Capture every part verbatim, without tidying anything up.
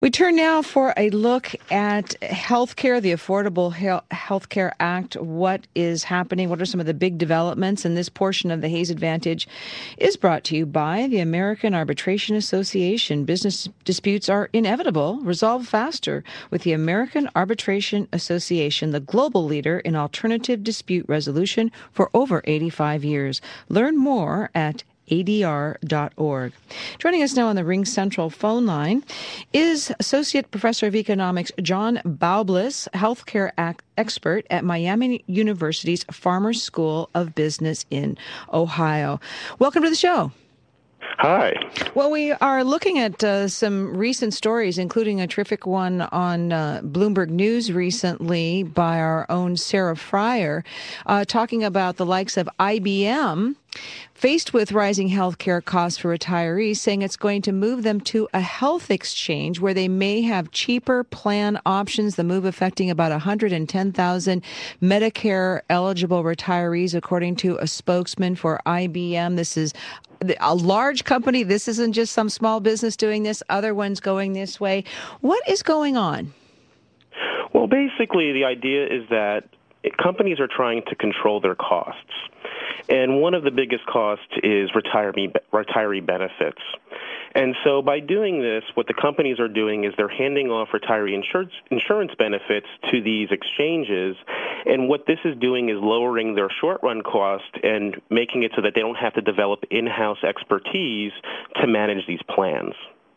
We turn now for a look at healthcare, the Affordable Health Care Act. What is happening? What are some of the big developments? And this portion of the Hayes Advantage is brought to you by the American Arbitration Association. Business disputes are inevitable. Resolve faster with the American Arbitration Association, the global leader in alternative dispute resolution for over eighty-five years. Learn more at A D R dot org. Joining us now on the Ring Central phone line is Associate Professor of Economics John Baubliss, healthcare ac- expert at Miami University's Farmer School of Business in Ohio. Welcome to the show. Hi. Well, we are looking at uh, some recent stories, including a terrific one on uh, Bloomberg News recently by our own Sarah Fryer, uh, talking about the likes of I B M faced with rising healthcare costs for retirees, saying it's going to move them to a health exchange where they may have cheaper plan options, the move affecting about one hundred ten thousand Medicare-eligible retirees, according to a spokesman for I B M. This is a large company. This isn't just some small business doing this, other ones going this way. What is going on? Well, basically, the idea is that companies are trying to control their costs. And one of the biggest costs is retiree, retiree benefits. And so by doing this, what the companies are doing is they're handing off retiree insurance, insurance benefits to these exchanges. And what this is doing is lowering their short-run cost and making it so that they don't have to develop in-house expertise to manage these plans.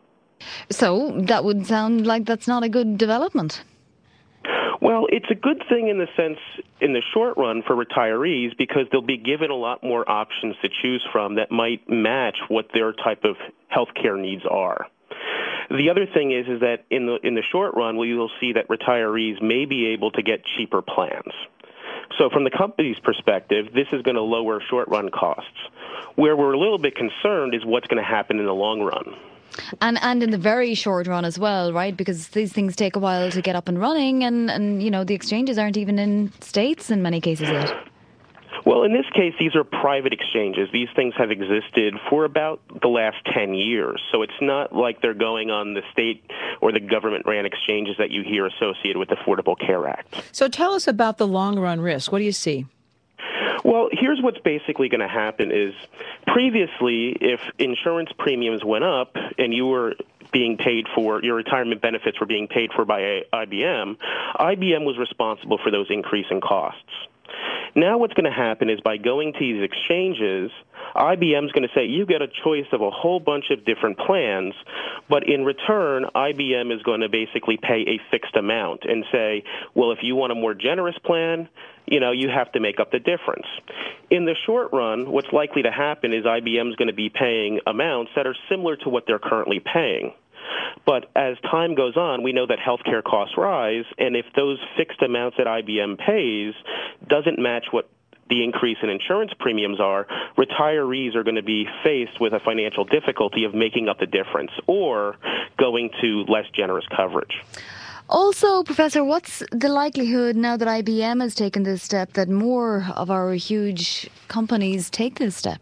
So that would sound like that's not a good development. Well, it's a good thing in the sense, in the short run for retirees, because they'll be given a lot more options to choose from that might match what their type of health care needs are. The other thing is, is that in the in the short run, we will see that retirees may be able to get cheaper plans. So from the company's perspective, this is going to lower short-run costs. Where we're a little bit concerned is what's going to happen in the long run. And and in the very short run as well, right? Because these things take a while to get up and running, and, and you know, the exchanges aren't even in states in many cases yet. Well, in this case, these are private exchanges. These things have existed for about the last ten years. So it's not like they're going on the state or the government-ran exchanges that you hear associated with the Affordable Care Act. So tell us about the long-run risk. What do you see? Well, here's what's basically going to happen is previously, if insurance premiums went up and you were being paid for, your retirement benefits were being paid for by I B M, I B M was responsible for those increasing costs. Now what's going to happen is by going to these exchanges, I B M is going to say you get a choice of a whole bunch of different plans, but in return, I B M is going to basically pay a fixed amount and say, well, if you want a more generous plan, you know, you have to make up the difference. In the short run, what's likely to happen is I B M is going to be paying amounts that are similar to what they're currently paying. But as time goes on, we know that healthcare costs rise, and if those fixed amounts that I B M pays doesn't match what the increase in insurance premiums are, retirees are going to be faced with a financial difficulty of making up the difference or going to less generous coverage. Also, Professor, what's the likelihood now that I B M has taken this step that more of our huge companies take this step?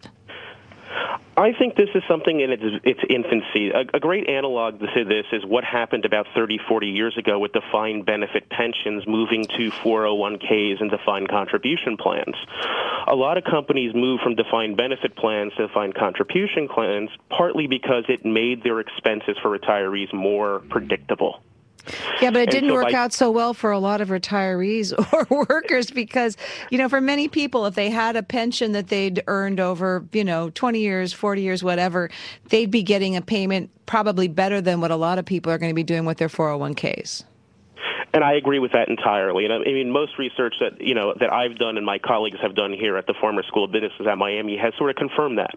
I think this is something in its, its infancy. A, a great analog to this is what happened about thirty, forty years ago with defined benefit pensions moving to four oh one k's and defined contribution plans. A lot of companies moved from defined benefit plans to defined contribution plans partly because it made their expenses for retirees more predictable. Yeah, but it didn't so work by, out so well for a lot of retirees or workers because, you know, for many people, if they had a pension that they'd earned over, you know, twenty years, forty years, whatever, they'd be getting a payment probably better than what a lot of people are going to be doing with their four oh one k's. And I agree with that entirely. And I mean, most research that, you know, that I've done and my colleagues have done here at the Farmer School of Business at Miami has sort of confirmed that.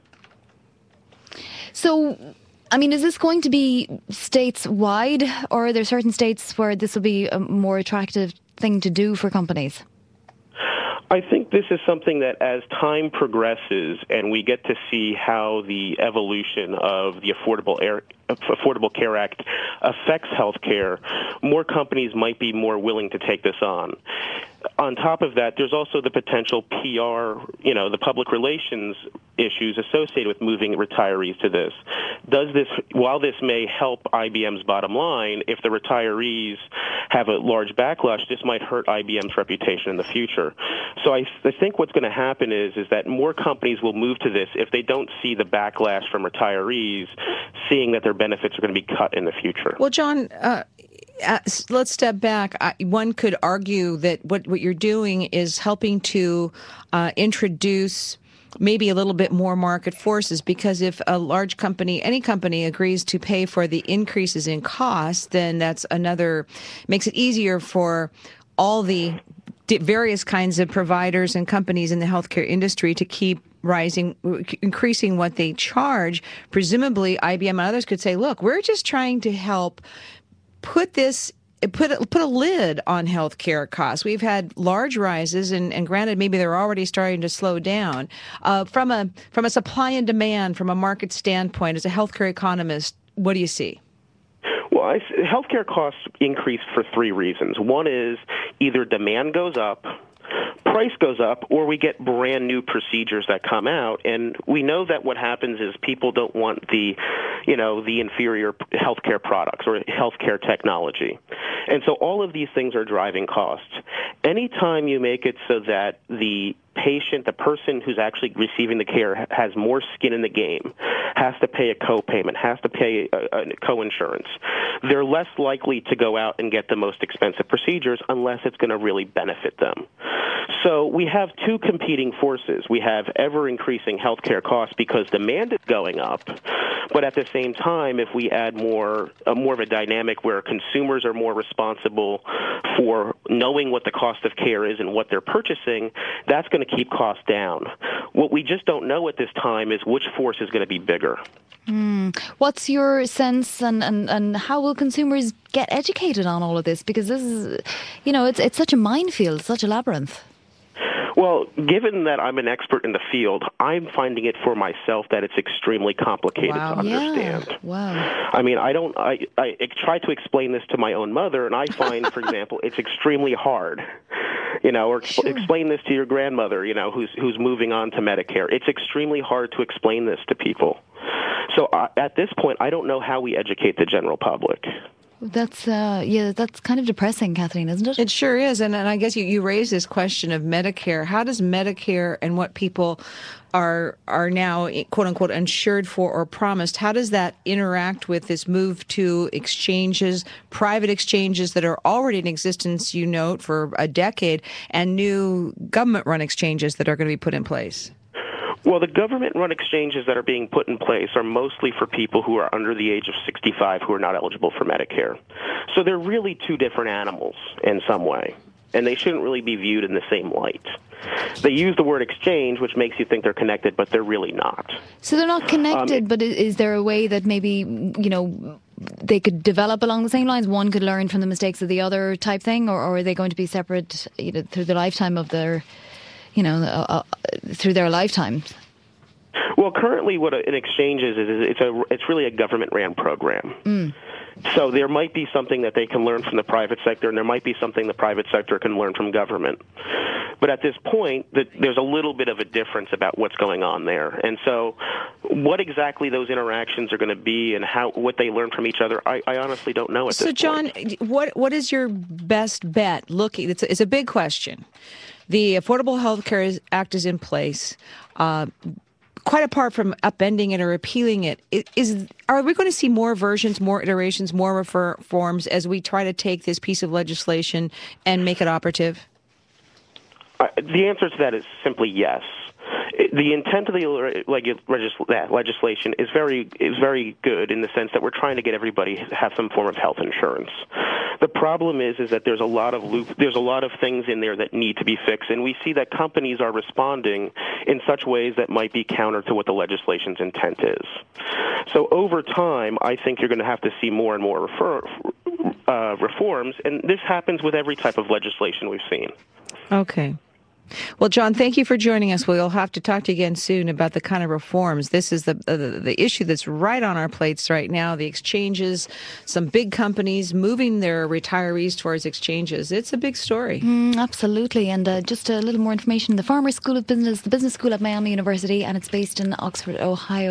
So, I mean, is this going to be states-wide, or are there certain states where this will be a more attractive thing to do for companies? I think this is something that as time progresses and we get to see how the evolution of the Affordable, Air, Affordable Care Act affects healthcare, more companies might be more willing to take this on. on top of that, there's also the potential P R, you know, the public relations issues associated with moving retirees to this. Does this, while this may help I B M's bottom line, if the retirees have a large backlash, this might hurt I B M's reputation in the future. So I, I think what's going to happen is, is that more companies will move to this if they don't see the backlash from retirees, seeing that their benefits are going to be cut in the future. Well, John, uh, Uh, let's step back. I, one could argue that what, what you're doing is helping to uh, introduce maybe a little bit more market forces, because if a large company, any company, agrees to pay for the increases in costs, then that's another, makes it easier for all the various kinds of providers and companies in the healthcare industry to keep rising, increasing what they charge. Presumably, I B M and others could say, look, we're just trying to help put this, put a, put a lid on healthcare costs. We've had large rises, and, and granted, maybe they're already starting to slow down. Uh, from a from a supply and demand, from a market standpoint, as a healthcare economist, what do you see? Well, I, healthcare costs increase for three reasons. One is either demand goes up, price goes up, or we get brand new procedures that come out. And we know that what happens is people don't want the, you know, the inferior healthcare products or healthcare technology. And so all of these things are driving costs. Anytime you make it so that the patient, the person who's actually receiving the care, has more skin in the game, has to pay a co-payment, has to pay a, a co-insurance, they're less likely to go out and get the most expensive procedures unless it's going to really benefit them. So we have two competing forces. We have ever-increasing healthcare costs because demand is going up, but at the same time, if we add more, uh, more of a dynamic where consumers are more responsible for knowing what the cost of care is and what they're purchasing, that's going to keep costs down. What we just don't know at this time is which force is going to be bigger. Mm. What's your sense, and, and, and how will consumers get educated on all of this? Because this is, you know, it's it's such a minefield, such a labyrinth. Well, given that I'm an expert in the field, I'm finding it for myself that it's extremely complicated wow. to understand. Yeah. Wow. I mean, I don't. I, I try to explain this to my own mother, and I find, for example, it's extremely hard. You know, or Sure. explain this to your grandmother, you know, who's who's moving on to Medicare. It's extremely hard to explain this to people. So uh, at this point, I don't know how we educate the general public. That's uh, yeah, that's kind of depressing, Kathleen, isn't it? It sure is, and, and I guess you, you raised this question of Medicare. How does Medicare and what people are are now quote unquote insured for or promised, how does that interact with this move to exchanges, private exchanges that are already in existence, you note, for a decade, and new government-run exchanges that are going to be put in place? Well, the government-run exchanges that are being put in place are mostly for people who are under the age of sixty-five who are not eligible for Medicare. So they're really two different animals in some way, and they shouldn't really be viewed in the same light. They use the word exchange, which makes you think they're connected, but they're really not. So they're not connected, Um, but is, is there a way that maybe, you know, they could develop along the same lines? One could learn from the mistakes of the other type thing, or, or are they going to be separate, you know, through the lifetime of their, you know, uh, uh, through their lifetimes? Well, currently what an exchange is, is it's a it's really a government-ran program. Mm. So there might be something that they can learn from the private sector, and there might be something the private sector can learn from government. But at this point, the, there's a little bit of a difference about what's going on there. And so what exactly those interactions are going to be and how what they learn from each other, I, I honestly don't know at so, this John, point. what what is your best bet? Looking, it's a, it's a big question. The Affordable Health Care Act is in place. Uh, Quite apart from upending it or repealing it, is are we going to see more versions, more iterations, more refer forms as we try to take this piece of legislation and make it operative? Uh, the answer to that is simply yes. The intent of the legislation is very is very good in the sense that we're trying to get everybody to have some form of health insurance. The problem is is that there's a lot of loop, there's a lot of things in there that need to be fixed, and we see that companies are responding in such ways that might be counter to what the legislation's intent is. So over time, I think you're going to have to see more and more refer, uh, reforms, and this happens with every type of legislation we've seen. Okay. Well, John, thank you for joining us. We'll have to talk to you again soon about the kind of reforms. This is the, uh, the the issue that's right on our plates right now, the exchanges, some big companies moving their retirees towards exchanges. It's a big story. Mm, absolutely. And uh, just a little more information. The Farmer School of Business, the business school at Miami University, and it's based in Oxford, Ohio.